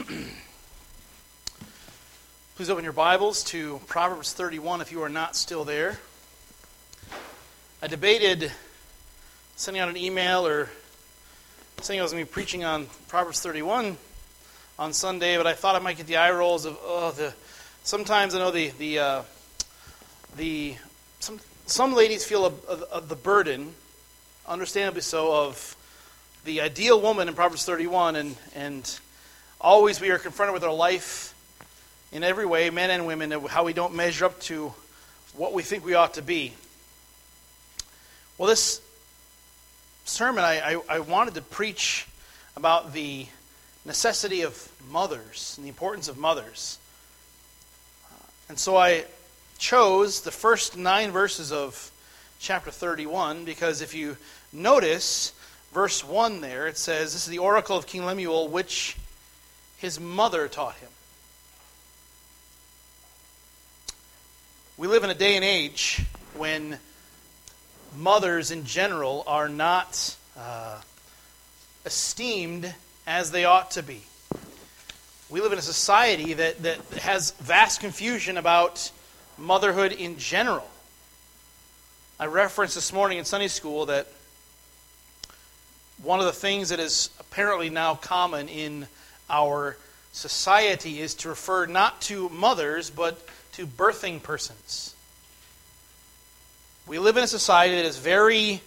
Please open your Bibles to Proverbs 31 if you are not still there. I debated sending out an email or saying I was going to be preaching on Proverbs 31 on Sunday, but I thought I might get the eye rolls of sometimes I know some ladies feel the burden, understandably so, of the ideal woman in Proverbs 31, and always we are confronted with our life in every way, men and women, how we don't measure up to what we think we ought to be. Well, this sermon, I wanted to preach about the necessity of mothers and the importance of mothers. And so I chose the first 9 verses of chapter 31, because if you notice verse 1 there, it says, "This is the oracle of King Lemuel, which his mother taught him." We live in a day and age when mothers in general are not esteemed as they ought to be. We live in a society that has vast confusion about motherhood in general. I referenced this morning in Sunday school that one of the things that is apparently now common in our society is to refer not to mothers, but to birthing persons. We live in a society that is very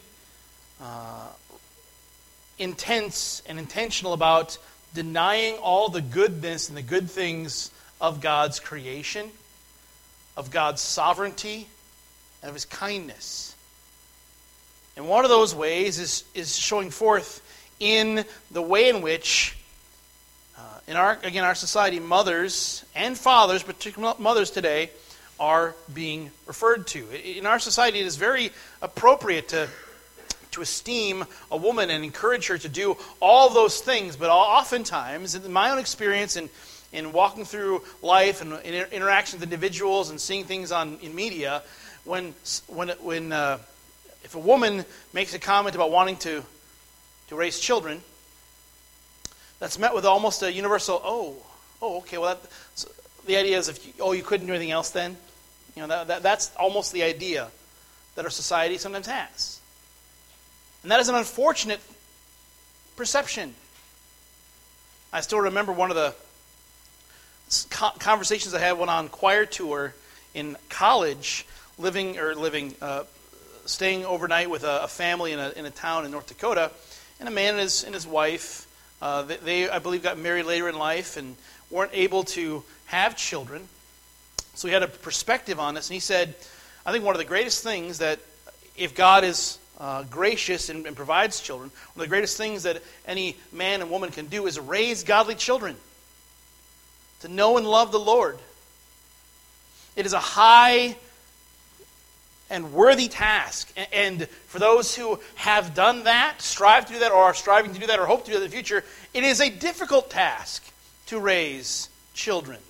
intense and intentional about denying all the goodness and the good things of God's creation, of God's sovereignty, and of His kindness. And one of those ways is showing forth in the way in which in our society, mothers and fathers, particularly mothers today, are being referred to. In our society, it is very appropriate to esteem a woman and encourage her to do all those things. But oftentimes, in my own experience in walking through life and in interactions with individuals and seeing things in media, if a woman makes a comment about wanting to raise children, that's met with almost a universal, okay, well, the idea is you couldn't do anything else then? That's almost the idea that our society sometimes has. And that is an unfortunate perception. I still remember one of the conversations I had when on choir tour in college, staying overnight with a family in a town in North Dakota, and a man and his wife. They, I believe, got married later in life and weren't able to have children. So he had a perspective on this, and he said, I think one of the greatest things that, if God is gracious and provides children, one of the greatest things that any man and woman can do is raise godly children, to know and love the Lord. It is a high and worthy task. And for those who have done that, strive to do that, or are striving to do that, or hope to do that in the future, it is a difficult task to raise children.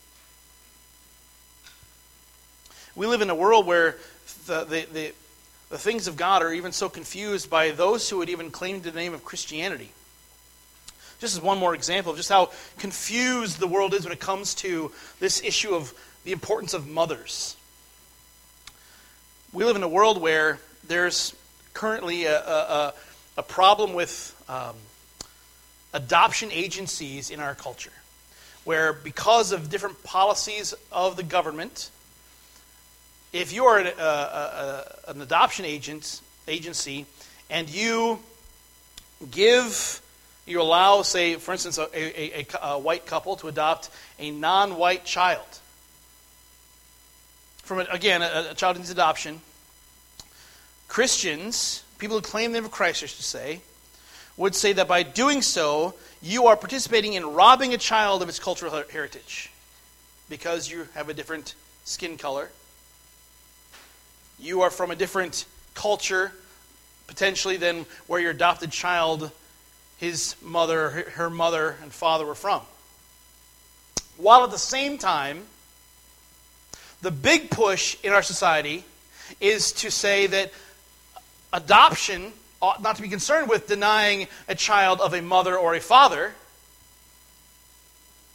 We live in a world where the things of God are even so confused by those who would even claim the name of Christianity. Just as one more example of just how confused the world is when it comes to this issue of the importance of mothers. We live in a world where there's currently a problem with adoption agencies in our culture, where because of different policies of the government, if you are an adoption agency and you allow, say, for instance, a white couple to adopt a non-white child, from, again, a child needs adoption, Christians, people who claim the name of Christ, I should say, would say that by doing so, you are participating in robbing a child of its cultural heritage because you have a different skin color. You are from a different culture, potentially, than where your adopted child, his mother, her mother, and father were from. While at the same time, the big push in our society is to say that adoption ought not to be concerned with denying a child of a mother or a father,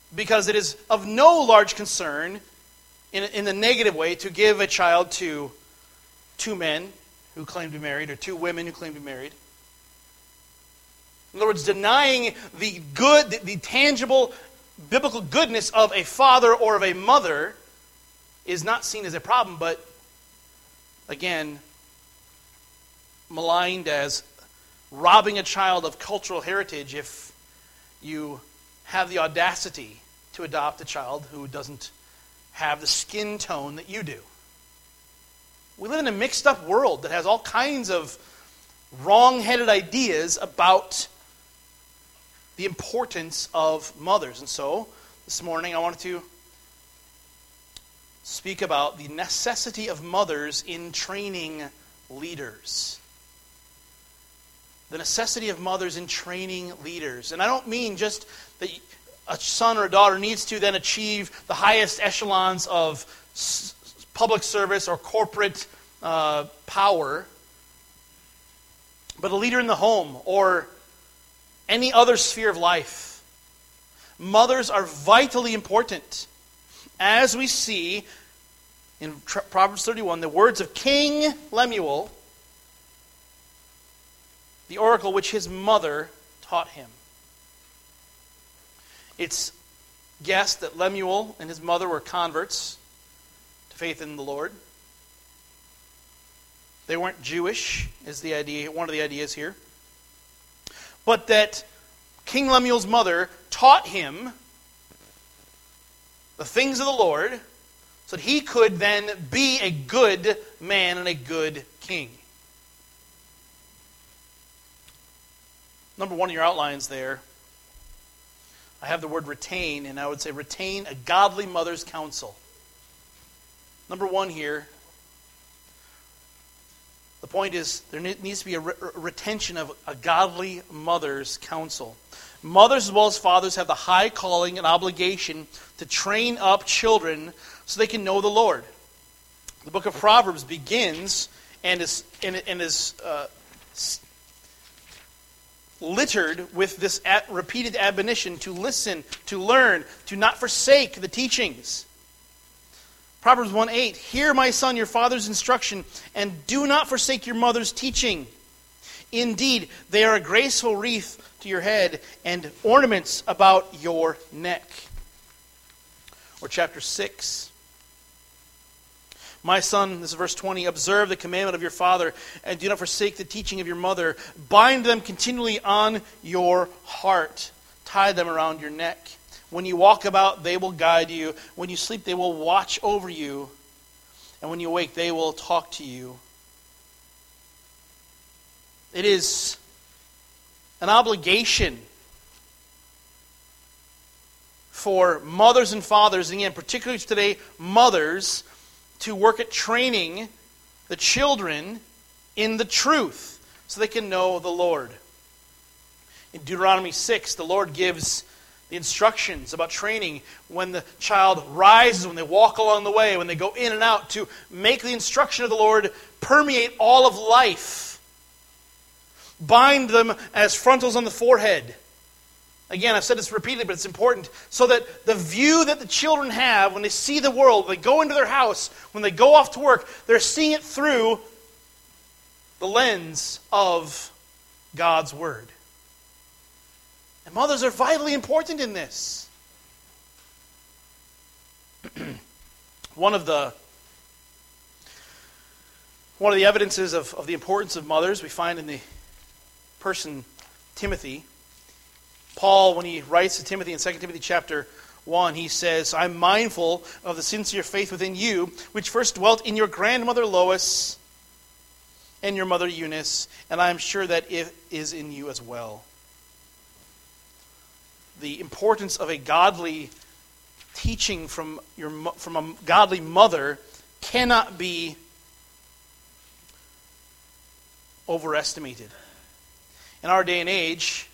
because it is of no large concern in the negative way to give a child to two men who claim to be married or two women who claim to be married. In other words, denying the good, the tangible biblical goodness of a father or of a mother is not seen as a problem, but again, maligned as robbing a child of cultural heritage if you have the audacity to adopt a child who doesn't have the skin tone that you do. We live in a mixed up world that has all kinds of wrong-headed ideas about the importance of mothers. And so, this morning I wanted to speak about the necessity of mothers in training leaders. The necessity of mothers in training leaders. And I don't mean just that a son or a daughter needs to then achieve the highest echelons of public service or corporate power, but a leader in the home or any other sphere of life. Mothers are vitally important. As we see in Proverbs 31, the words of King Lemuel, the oracle which his mother taught him. It's guessed that Lemuel and his mother were converts to faith in the Lord. They weren't Jewish, is the idea, one of the ideas here. But that King Lemuel's mother taught him the things of the Lord so that he could then be a good man and a good king. Number one in your outlines there, I have the word retain, and I would say retain a godly mother's counsel. Number one here, the point is there needs to be a retention of a godly mother's counsel. Mothers as well as fathers have the high calling and obligation to train up children so they can know the Lord. The book of Proverbs begins and is littered with this repeated admonition to listen, to learn, to not forsake the teachings. Proverbs 1:8, hear, my son, your father's instruction, and do not forsake your mother's teaching. Indeed, they are a graceful wreath to your head and ornaments about your neck. Or chapter 6. My son, this is verse 20, observe the commandment of your father, and do not forsake the teaching of your mother. Bind them continually on your heart. Tie them around your neck. When you walk about, they will guide you. When you sleep, they will watch over you. And when you awake, they will talk to you. It is an obligation for mothers and fathers, and again, particularly today, mothers, to work at training the children in the truth so they can know the Lord. In Deuteronomy 6, the Lord gives the instructions about training when the child rises, when they walk along the way, when they go in and out, to make the instruction of the Lord permeate all of life. Bind them as frontals on the forehead. Again, I've said this repeatedly, but it's important. So that the view that the children have when they see the world, when they go into their house, when they go off to work, they're seeing it through the lens of God's Word. And mothers are vitally important in this. One of the evidences of the importance of mothers we find in the person Timothy. Paul, when he writes to Timothy in 2 Timothy chapter 1, he says, I'm mindful of the sincere faith within you, which first dwelt in your grandmother Lois and your mother Eunice, and I am sure that it is in you as well. The importance of a godly teaching from a godly mother cannot be overestimated. In our day and age,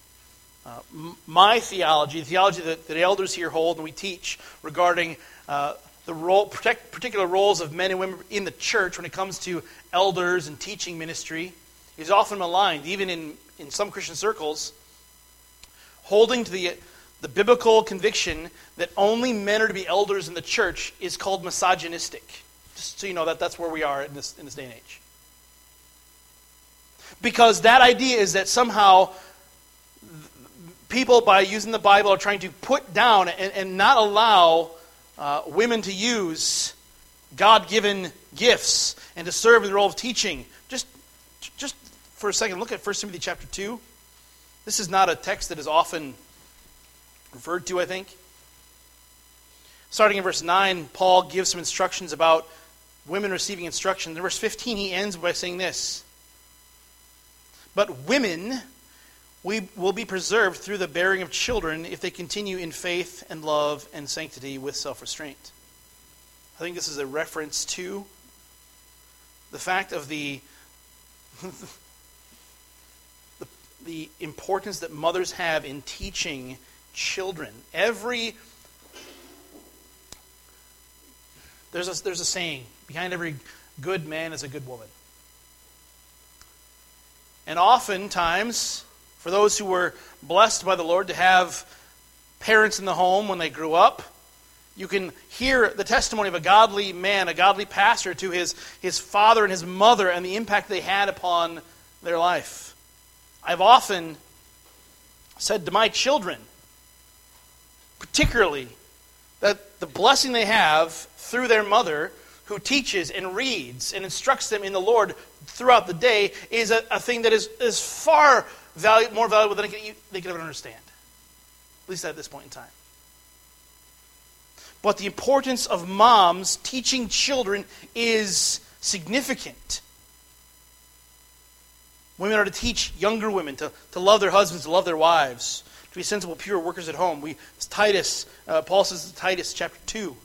my theology, the theology that elders here hold and we teach regarding the role, particular roles of men and women in the church when it comes to elders and teaching ministry, is often maligned, even in some Christian circles, holding to the the biblical conviction that only men are to be elders in the church is called misogynistic. Just so you know that's where we are in this day and age. Because that idea is that somehow people, by using the Bible, are trying to put down and not allow women to use God-given gifts and to serve in the role of teaching. Just for a second, look at 1 Timothy chapter 2. This is not a text that is often referred to, I think. Starting in verse 9, Paul gives some instructions about women receiving instruction. In verse 15, he ends by saying this: "But women will be preserved through the bearing of children if they continue in faith and love and sanctity with self-restraint." I think this is a reference to the fact of the importance that mothers have in teaching children. There's a saying, behind every good man is a good woman. And oftentimes, for those who were blessed by the Lord to have parents in the home when they grew up, you can hear the testimony of a godly man, a godly pastor, to his father and his mother and the impact they had upon their life. I've often said to my children, particularly, that the blessing they have through their mother, who teaches and reads and instructs them in the Lord throughout the day, is a thing that is far more valuable than they could ever understand. At least at this point in time. But the importance of moms teaching children is significant. Women are to teach younger women to love their husbands, to love their wives, to be sensible, pure workers at home. Paul says in Titus chapter 2.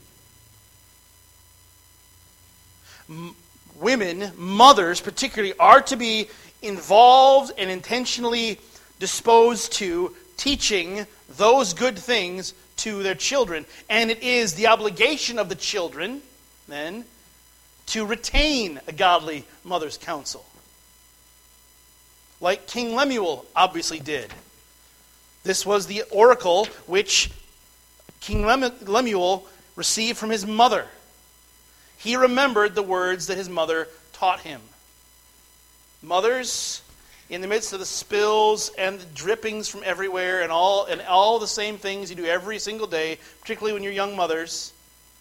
Women, mothers particularly, are to be involved and intentionally disposed to teaching those good things to their children. And it is the obligation of the children, then, to retain a godly mother's counsel. Like King Lemuel obviously did. This was the oracle which King Lemuel received from his mother. He remembered the words that his mother taught him. Mothers, in the midst of the spills and the drippings from everywhere and all the same things you do every single day, particularly when you're young mothers,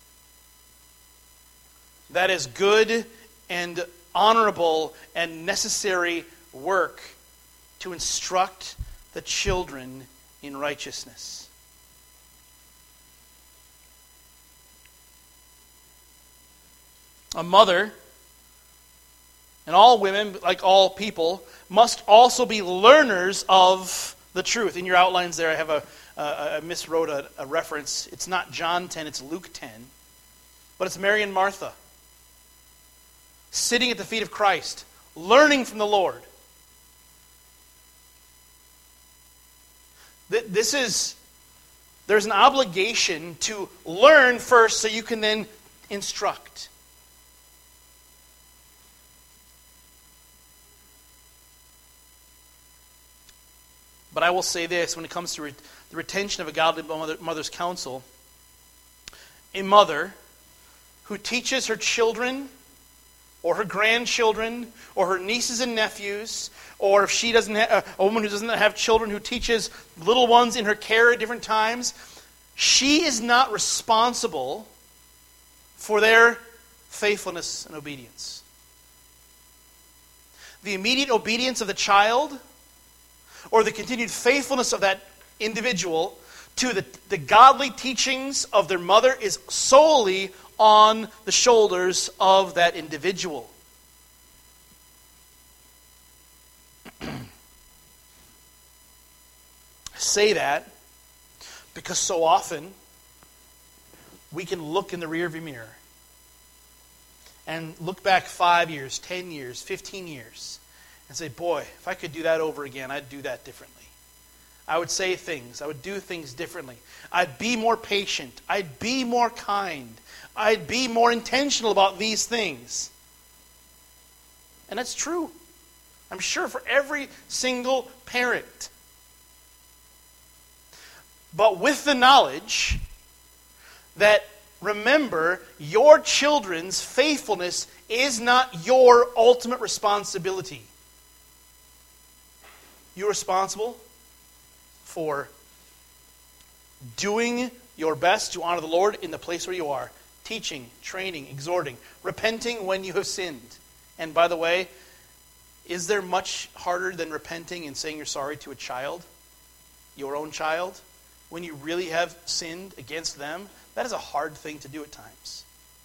that is good and honorable and necessary work to instruct the children in righteousness. A mother, and all women, like all people, must also be learners of the truth. In your outlines there, I have I miswrote a reference. It's not John 10, it's Luke 10. But it's Mary and Martha, sitting at the feet of Christ, learning from the Lord. There's an obligation to learn first so you can then instruct. But I will say this, when it comes to the retention of a godly mother's counsel, a mother who teaches her children or her grandchildren or her nieces and nephews, or if she doesn't have a woman who doesn't have children who teaches little ones in her care at different times, she is not responsible for their faithfulness and obedience. The immediate obedience of the child or the continued faithfulness of that individual to the godly teachings of their mother is solely on the shoulders of that individual. I say that because so often we can look in the rearview mirror and look back 5 years, 10 years, 15 years and say, boy, if I could do that over again, I'd do that differently. I would say things. I would do things differently. I'd be more patient. I'd be more kind. I'd be more intentional about these things. And that's true. I'm sure for every single parent. but with the knowledge that, remember, your children's faithfulness is not your ultimate responsibility. You're responsible for doing your best to honor the Lord in the place where you are. Teaching, training, exhorting, repenting when you have sinned. And by the way, is there much harder than repenting and saying you're sorry to a child? Your own child? When you really have sinned against them? That is a hard thing to do at times.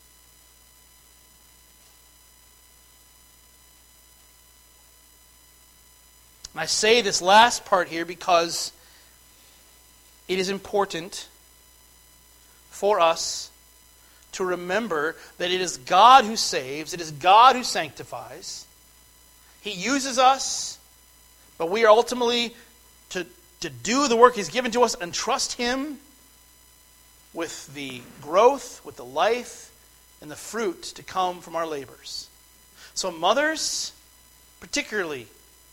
And I say this last part here because it is important for us to remember that it is God who saves, it is God who sanctifies. He uses us, but we are ultimately to do the work He's given to us and trust Him with the growth, with the life, and the fruit to come from our labors. So mothers, particularly,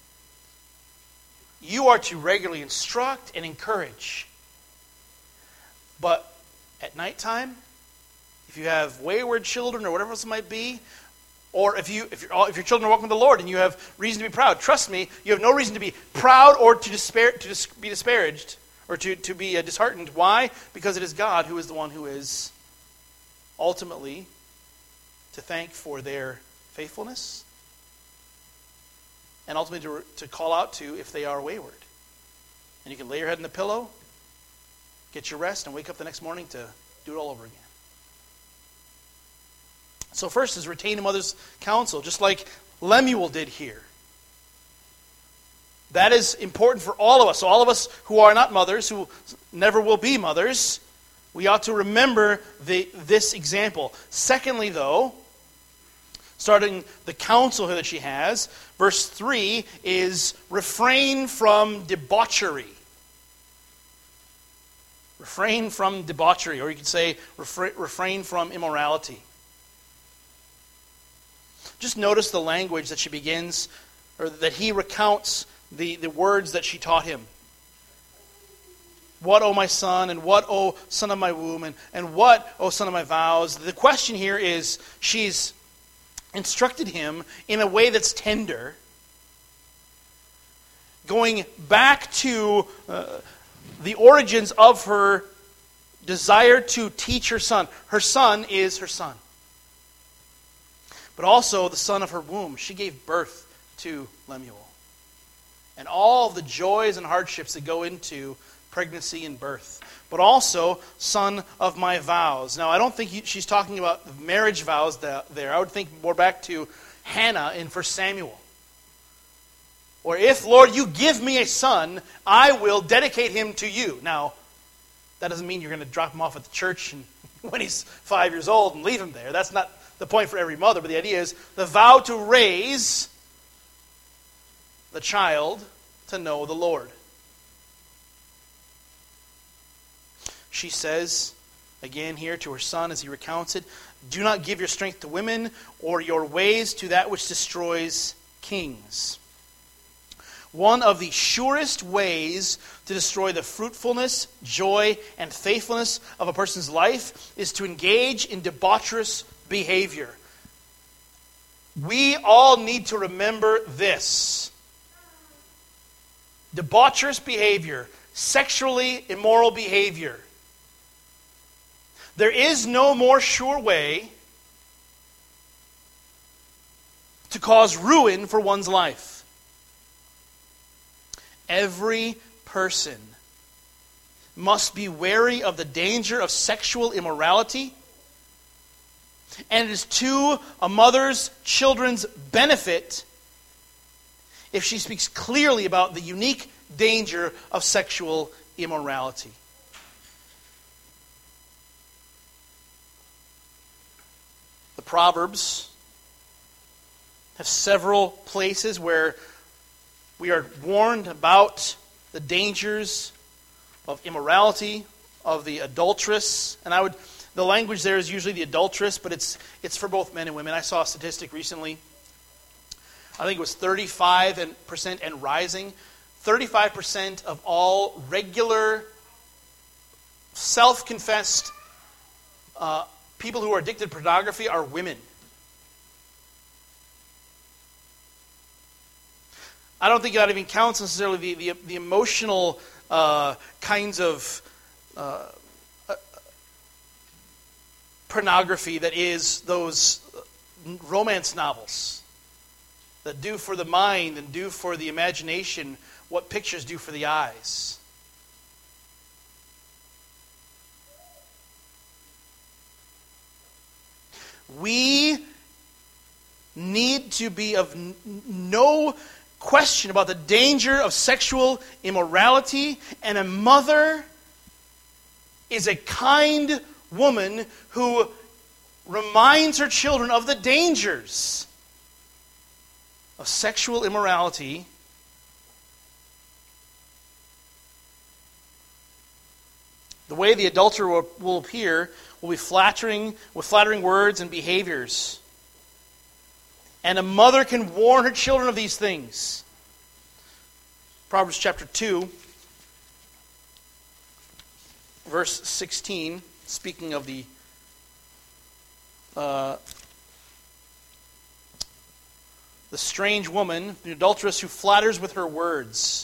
you are to regularly instruct and encourage. But at nighttime, if you have wayward children or whatever else it might be, or if your children are walking with the Lord and you have reason to be proud, trust me, you have no reason to be proud or to be disparaged or to be disheartened. Why? Because it is God who is the one who is ultimately to thank for their faithfulness and ultimately to call out to if they are wayward. And you can lay your head in the pillow, get your rest, and wake up the next morning to do it all over again. So first is retain a mother's counsel, just like Lemuel did here. That is important for all of us. So all of us who are not mothers, who never will be mothers, we ought to remember this example. Secondly, though, starting the counsel here that she has, verse 3 is refrain from debauchery. Refrain from debauchery, or you could say refrain from immorality. Just notice the language that she begins, or that he recounts the words that she taught him. What, O my son, and what, O son of my womb, and what, O son of my vows. The question here is, she's instructed him in a way that's tender, going back to the origins of her desire to teach her son. Her son is her son. But also the son of her womb. She gave birth to Lemuel. And all of the joys and hardships that go into pregnancy and birth. But also, son of my vows. Now, I don't think she's talking about marriage vows there. I would think more back to Hannah in 1 Samuel. Or if, Lord, you give me a son, I will dedicate him to you. Now, that doesn't mean you're going to drop him off at the church and when he's 5 years old and leave him there. That's not the point for every mother, but the idea is the vow to raise the child to know the Lord. She says, again here to her son as he recounts it, do not give your strength to women or your ways to that which destroys kings. One of the surest ways to destroy the fruitfulness, joy, and faithfulness of a person's life is to engage in debaucherous behavior. We all need to remember this. Debaucherous behavior, sexually immoral behavior. There is no more sure way to cause ruin for one's life. Every person must be wary of the danger of sexual immorality, and it is to a mother's children's benefit if she speaks clearly about the unique danger of sexual immorality. The Proverbs have several places where we are warned about the dangers of immorality, of the adulteress. And the language there is usually the adulteress, but it's for both men and women. I saw a statistic recently. I think it was 35% and rising. 35% of all regular self-confessed people who are addicted to pornography are women. I don't think that even counts necessarily the emotional kinds of pornography that is those romance novels that do for the mind and do for the imagination what pictures do for the eyes. We need to be of no question about the danger of sexual immorality, and a mother is a kind woman who reminds her children of the dangers of sexual immorality. The way the adulterer will appear will be flattering, with flattering words and behaviors. And a mother can warn her children of these things. Proverbs chapter 2, verse 16, speaking of the strange woman, the adulteress who flatters with her words.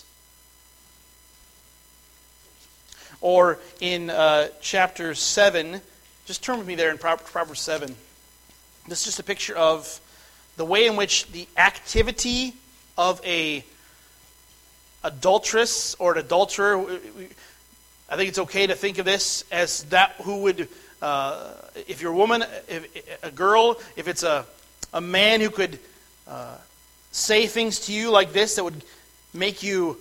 Or in chapter 7, just turn with me there in Proverbs 7. This is just a picture of the way in which the activity of a adulteress or an adulterer, I think it's okay to think of this as that who would, if you're a woman, a girl, if it's a man who could say things to you like this that would make you,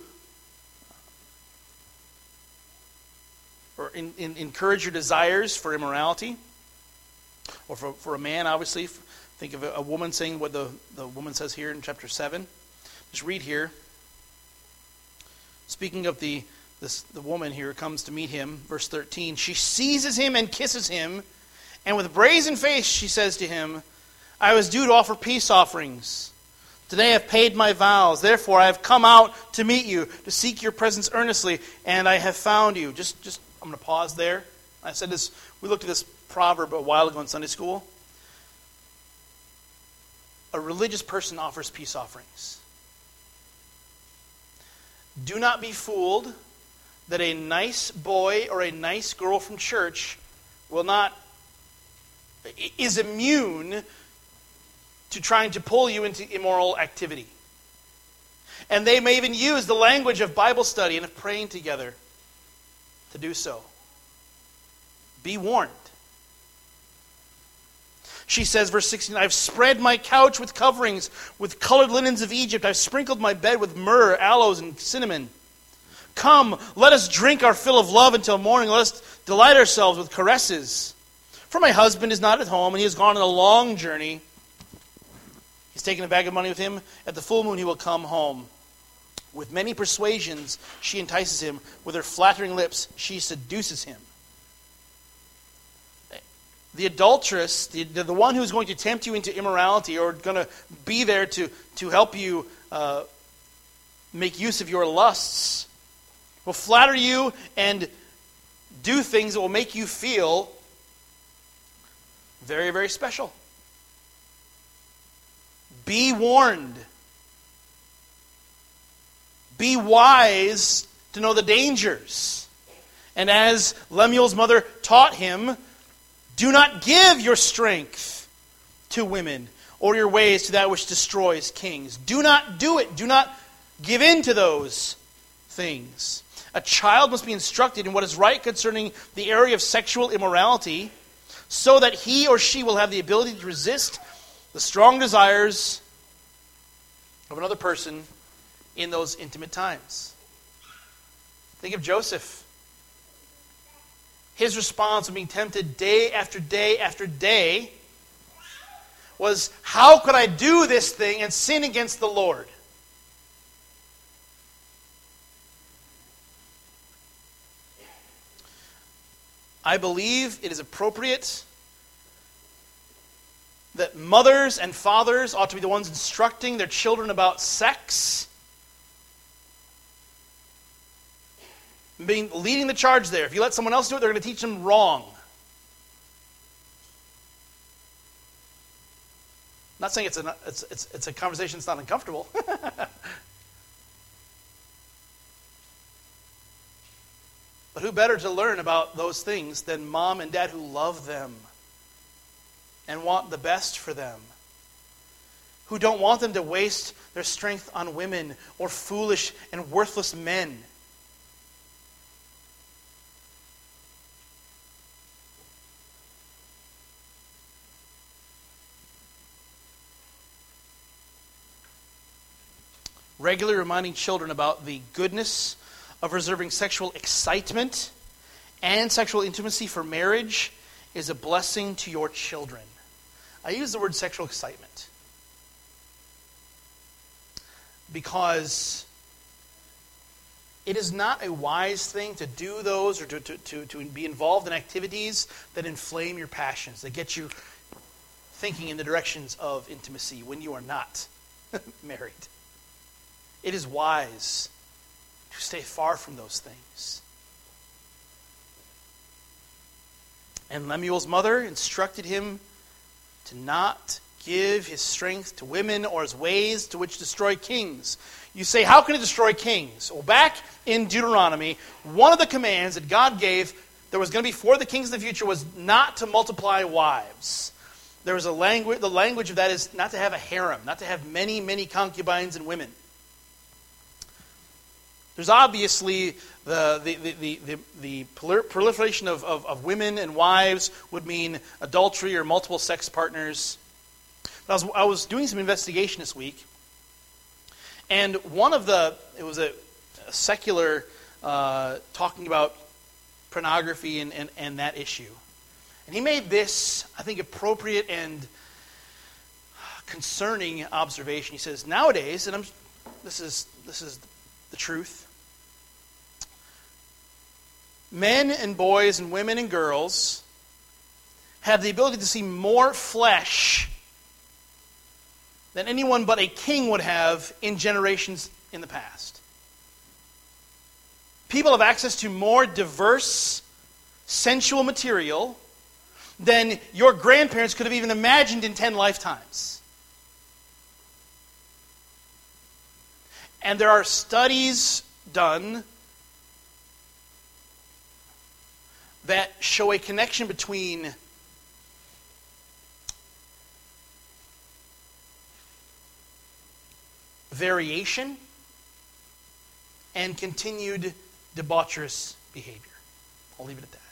or encourage your desires for immorality, or for a man, obviously. Think of a woman saying what the woman says here in chapter 7. Just read here. Speaking of the woman here comes to meet him, verse 13. She seizes him and kisses him, and with brazen face she says to him, I was due to offer peace offerings. Today I have paid my vows. Therefore I have come out to meet you, to seek your presence earnestly, and I have found you. Just I'm going to pause there. I said this. We looked at this proverb a while ago in Sunday school. A religious person offers peace offerings. Do not be fooled that a nice boy or a nice girl from church is immune to trying to pull you into immoral activity. And they may even use the language of Bible study and of praying together to do so. Be warned. She says, verse 16, I've spread my couch with coverings, with colored linens of Egypt. I've sprinkled my bed with myrrh, aloes, and cinnamon. Come, let us drink our fill of love until morning. Let us delight ourselves with caresses. For my husband is not at home, and he has gone on a long journey. He's taken a bag of money with him. At the full moon he will come home. With many persuasions she entices him. With her flattering lips she seduces him. The adulteress, the one who is going to tempt you into immorality or going to be there to help you make use of your lusts, will flatter you and do things that will make you feel very, very special. Be warned. Be wise to know the dangers. And as Lemuel's mother taught him, do not give your strength to women or your ways to that which destroys kings. Do not do it. Do not give in to those things. A child must be instructed in what is right concerning the area of sexual immorality so that he or she will have the ability to resist the strong desires of another person in those intimate times. Think of Joseph. His response when being tempted day after day after day was, how could I do this thing and sin against the Lord? I believe it is appropriate that mothers and fathers ought to be the ones instructing their children about sex. leading the charge there. If you let someone else do it, they're going to teach them wrong. I'm not saying it's a conversation that's not uncomfortable. But who better to learn about those things than mom and dad who love them and want the best for them, who don't want them to waste their strength on women or foolish and worthless men. Regularly reminding children about the goodness of reserving sexual excitement and sexual intimacy for marriage is a blessing to your children. I use the word sexual excitement because it is not a wise thing to do those or to be involved in activities that inflame your passions, that get you thinking in the directions of intimacy when you are not married. It is wise to stay far from those things. And Lemuel's mother instructed him to not give his strength to women or his ways to which destroy kings. You say, how can it destroy kings? Well, back in Deuteronomy, one of the commands that God gave that was going to be for the kings of the future was not to multiply wives. There was the language of that is not to have a harem, not to have many, many concubines and women. There's obviously the proliferation of women and wives would mean adultery or multiple sex partners. But I was doing some investigation this week, and it was a secular talking about pornography and that issue. And he made this, I think, appropriate and concerning observation. He says, nowadays, and this is the truth, men and boys and women and girls have the ability to see more flesh than anyone but a king would have in generations in the past. People have access to more diverse sensual material than your grandparents could have even imagined in 10 lifetimes. And there are studies done that show a connection between variation and continued debaucherous behavior. I'll leave it at that.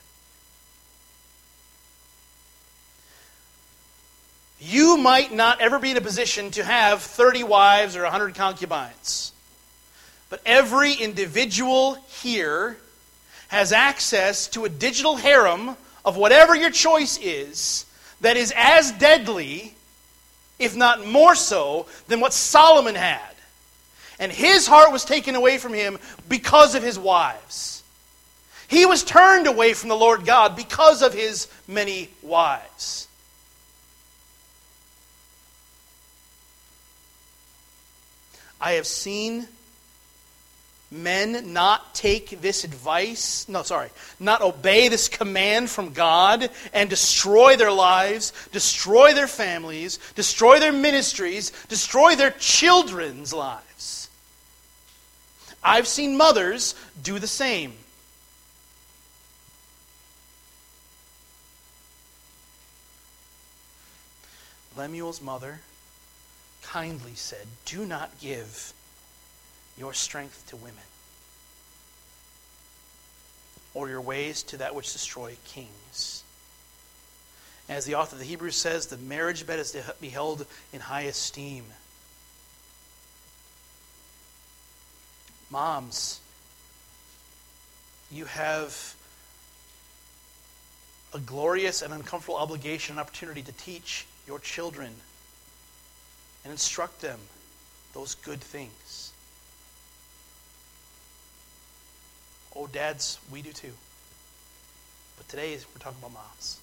You might not ever be in a position to have 30 wives or 100 concubines. But every individual here has access to a digital harem of whatever your choice is that is as deadly, if not more so, than what Solomon had. And his heart was taken away from him because of his wives. He was turned away from the Lord God because of his many wives. I have seen men not obey this command from God and destroy their lives, destroy their families, destroy their ministries, destroy their children's lives. I've seen mothers do the same. Lemuel's mother kindly said, "Do not give your strength to women, or your ways to that which destroy kings." As the author of the Hebrews says, the marriage bed is to be held in high esteem. Moms, you have a glorious and uncomfortable obligation and opportunity to teach your children and instruct them those good things. Oh, dads, we do too. But today we're talking about moms.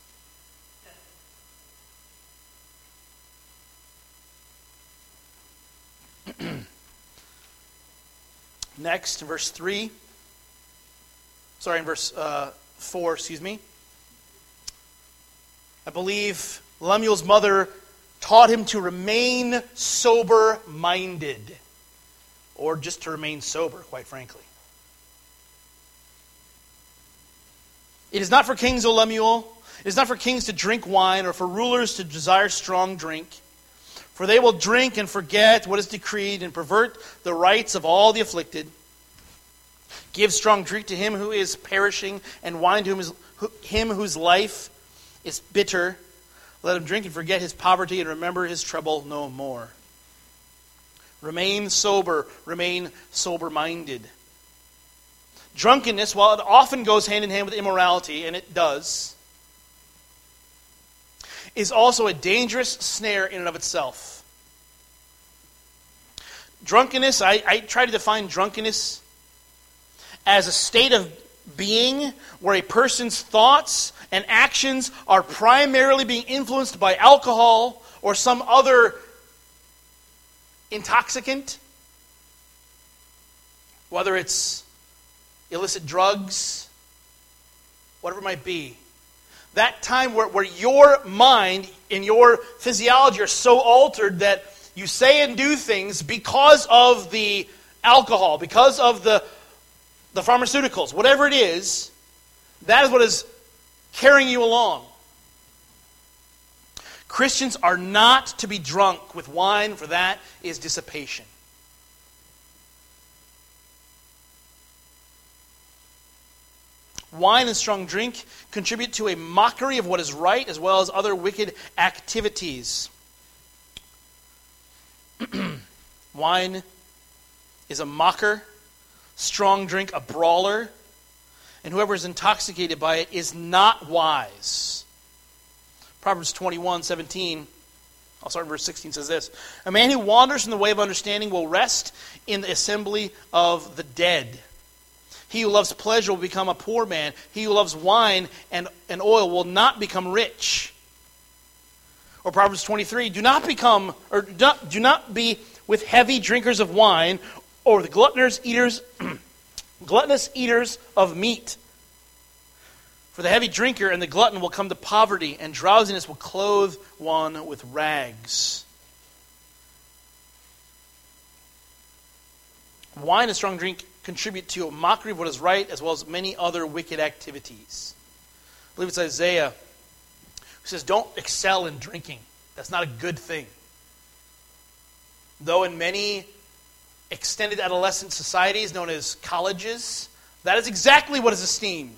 Next, in verse 3, in verse 4, I believe Lemuel's mother taught him to remain sober-minded, or just to remain sober, quite frankly. It is not for kings, O Lemuel. It is not for kings to drink wine, or for rulers to desire strong drink. For they will drink and forget what is decreed, and pervert the rights of all the afflicted. Give strong drink to him who is perishing, and wine to him whose life is bitter. Let him drink and forget his poverty, and remember his trouble no more. Remain sober, remain sober-minded. Drunkenness, while it often goes hand in hand with immorality, and it does, is also a dangerous snare in and of itself. Drunkenness, I try to define drunkenness as a state of being where a person's thoughts and actions are primarily being influenced by alcohol or some other intoxicant, whether it's illicit drugs, whatever it might be. That time where your mind and your physiology are so altered that you say and do things because of the alcohol, because of the pharmaceuticals, whatever it is, that is what is carrying you along. Christians are not to be drunk with wine, for that is dissipation. Wine and strong drink contribute to a mockery of what is right, as well as other wicked activities. Wine is a mocker, strong drink a brawler, and whoever is intoxicated by it is not wise. Proverbs 21:17, I'll start in verse 16, says this: A man who wanders from the way of understanding will rest in the assembly of the dead. He who loves pleasure will become a poor man. He who loves wine and oil will not become rich. Or Proverbs 23, do not be with heavy drinkers of wine, or the gluttonous eaters of meat. For the heavy drinker and the glutton will come to poverty, and drowsiness will clothe one with rags. Wine and strong drink contribute to a mockery of what is right, as well as many other wicked activities. I believe it's Isaiah who says, don't excel in drinking. That's not a good thing. Though in many extended adolescent societies known as colleges, that is exactly what is esteemed.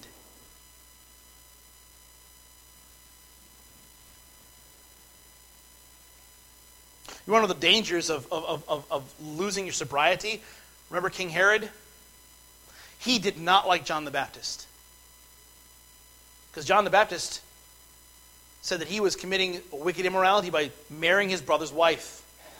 One of the dangers of losing your sobriety, remember King Herod? He did not like John the Baptist. Because John the Baptist said that he was committing a wicked immorality by marrying his brother's wife.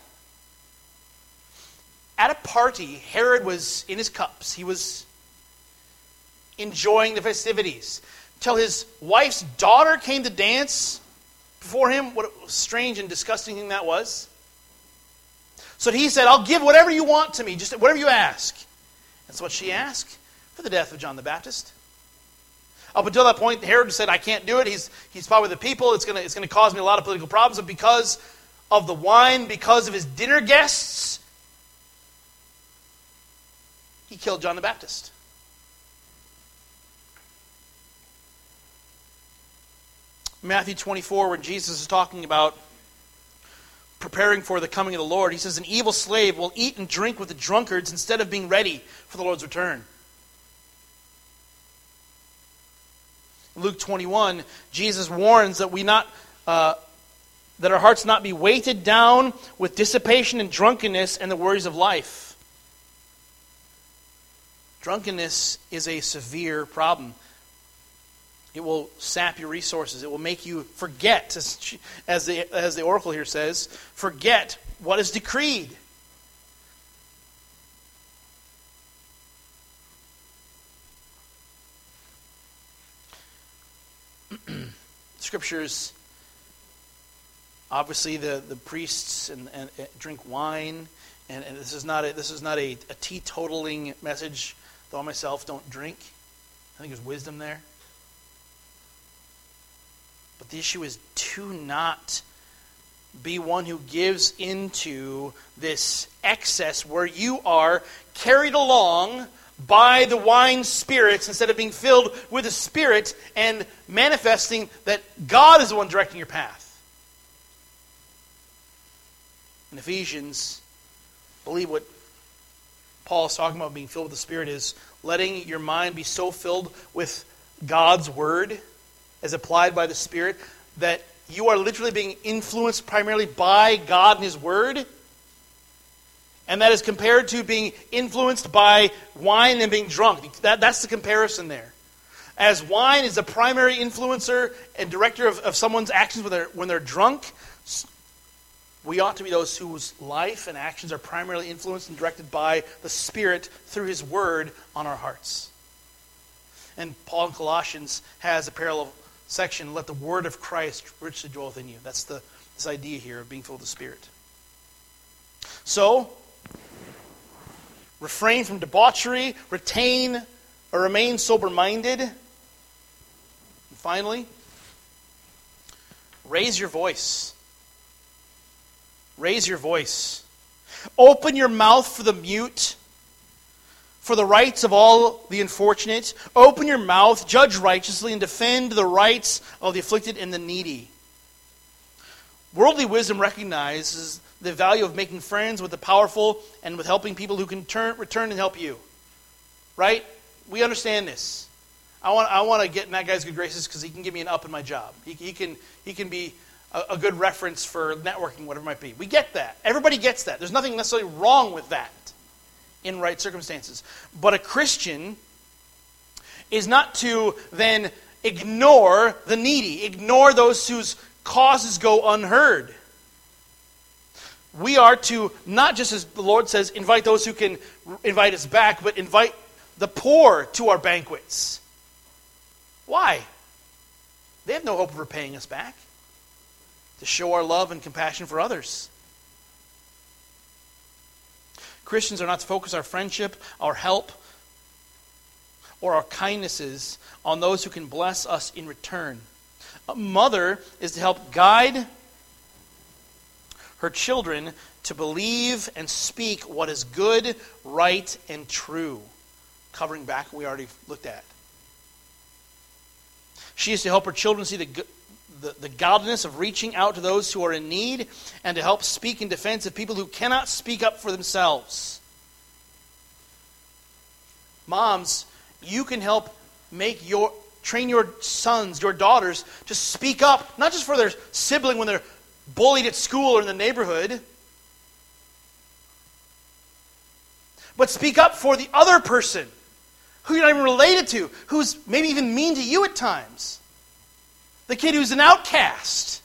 At a party, Herod was in his cups. He was enjoying the festivities. Till his wife's daughter came to dance before him. What a strange and disgusting thing that was. So he said, I'll give whatever you want to me, just whatever you ask. That's what she asked for the death of John the Baptist. Up until that point, Herod said, I can't do it. He's fought with the people. It's going to cause me a lot of political problems. But because of the wine, because of his dinner guests, he killed John the Baptist. Matthew 24, when Jesus is talking about preparing for the coming of the Lord, he says, an evil slave will eat and drink with the drunkards instead of being ready for the Lord's return. In Luke 21, Jesus warns that that our hearts not be weighted down with dissipation and drunkenness and the worries of life. Drunkenness is a severe problem. It will sap your resources. It will make you forget, as the oracle here says, forget what is decreed. Scriptures, obviously the priests and drink wine, and this is not a teetotaling message. Though I myself don't drink. I think there's wisdom there. But the issue is to not be one who gives into this excess where you are carried along by the wine spirits instead of being filled with the Spirit and manifesting that God is the one directing your path. In Ephesians, I believe what Paul is talking about being filled with the Spirit is letting your mind be so filled with God's Word as applied by the Spirit that you are literally being influenced primarily by God and His Word. And that is compared to being influenced by wine and being drunk. That's the comparison there. As wine is the primary influencer and director of someone's actions when they're drunk, we ought to be those whose life and actions are primarily influenced and directed by the Spirit through His Word on our hearts. And Paul in Colossians has a parallel section, let the Word of Christ richly dwell within you. That's this idea here of being filled with the Spirit. So, refrain from debauchery, retain or remain sober-minded. And finally, raise your voice. Raise your voice. Open your mouth for the mute, for the rights of all the unfortunate. Open your mouth, judge righteously, and defend the rights of the afflicted and the needy. Worldly wisdom recognizes the value of making friends with the powerful and with helping people who can return and help you. Right? We understand this. I want to get in that guy's good graces because he can give me an up in my job. He can be a good reference for networking, whatever it might be. We get that. Everybody gets that. There's nothing necessarily wrong with that in right circumstances. But a Christian is not to then ignore the needy, ignore those whose causes go unheard. We are to, not just as the Lord says, invite those who can invite us back, but invite the poor to our banquets. Why? They have no hope of repaying us back. To show our love and compassion for others. Christians are not to focus our friendship, our help, or our kindnesses on those who can bless us in return. A mother is to help guide her children to believe and speak what is good, right, and true. Covering back what we already looked at. She is to help her children see the godliness of reaching out to those who are in need and to help speak in defense of people who cannot speak up for themselves. Moms, you can help train your sons, your daughters to speak up, not just for their sibling when they're bullied at school or in the neighborhood, but speak up for the other person who you're not even related to, who's maybe even mean to you at times. The kid who's an outcast.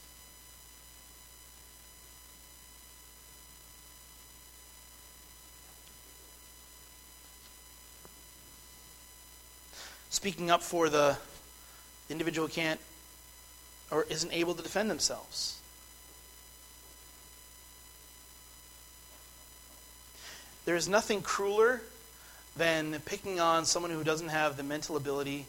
Speaking up for the individual who can't or isn't able to defend themselves. There is nothing crueler than picking on someone who doesn't have the mental ability.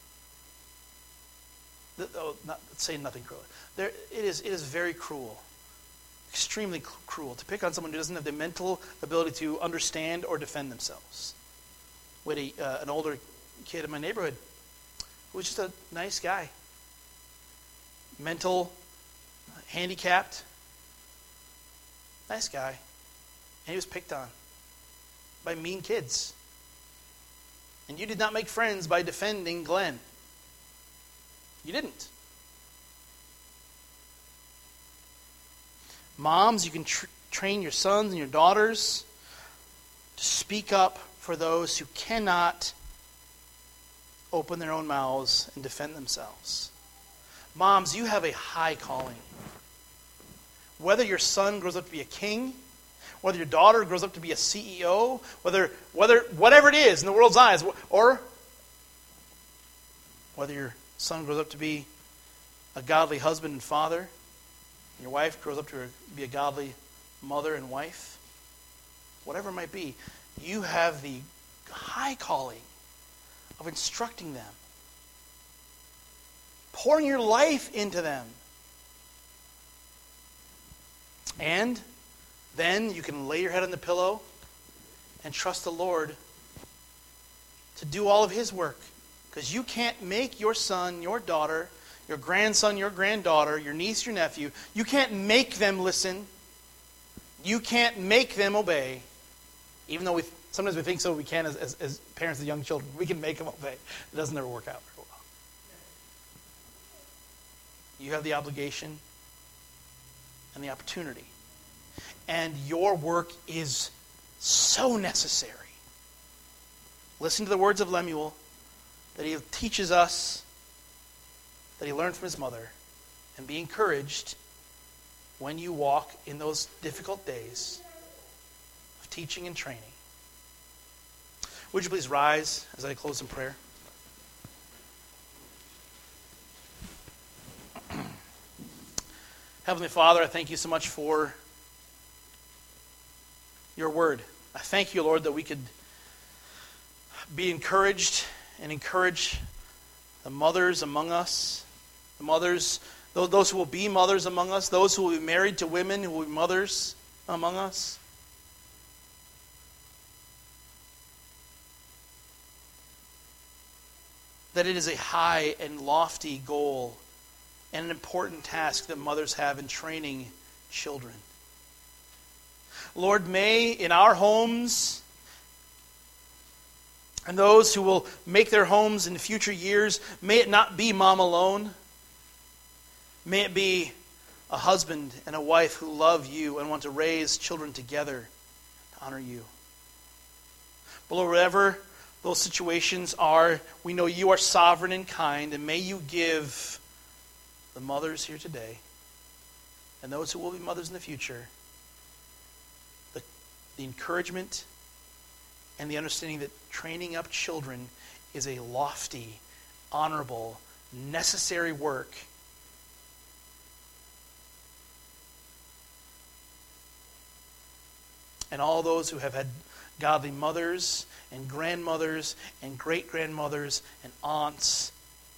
Let's say nothing cruel. It is very cruel, extremely cruel to pick on someone who doesn't have the mental ability to understand or defend themselves. We had an older kid in my neighborhood who was just a nice guy, mental, handicapped, nice guy, and he was picked on by mean kids. And you did not make friends by defending Glenn. You didn't. Moms, you can train your sons and your daughters to speak up for those who cannot open their own mouths and defend themselves. Moms, you have a high calling. Whether your son grows up to be a king, whether your daughter grows up to be a CEO, whatever it is in the world's eyes, or whether your son grows up to be a godly husband and father, and your wife grows up to be a godly mother and wife, whatever it might be, you have the high calling of instructing them, pouring your life into them. And then you can lay your head on the pillow and trust the Lord to do all of His work. Because you can't make your son, your daughter, your grandson, your granddaughter, your niece, your nephew, you can't make them listen. You can't make them obey. Even though sometimes we think so, we can as parents of young children. We can make them obey. It doesn't ever work out very well. You have the obligation and the opportunity. And your work is so necessary. Listen to the words of Lemuel that he teaches us, that he learned from his mother, and be encouraged when you walk in those difficult days of teaching and training. Would you please rise as I close in prayer? Heavenly Father, I thank you so much for your word. I thank you, Lord, that we could be encouraged and encourage the mothers among us, the mothers, those who will be mothers among us, those who will be married to women who will be mothers among us. That it is a high and lofty goal and an important task that mothers have in training children. Lord, may in our homes, and those who will make their homes in future years, may it not be mom alone. May it be a husband and a wife who love you and want to raise children together to honor you. But Lord, whatever those situations are, we know you are sovereign and kind, and may you give the mothers here today and those who will be mothers in the future the encouragement and the understanding that training up children is a lofty, honorable, necessary work. And all those who have had godly mothers and grandmothers and great-grandmothers and aunts,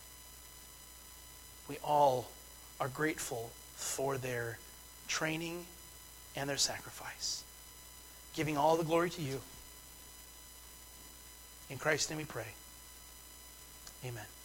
we all are grateful for their training and their sacrifice. Giving all the glory to you. In Christ's name we pray. Amen.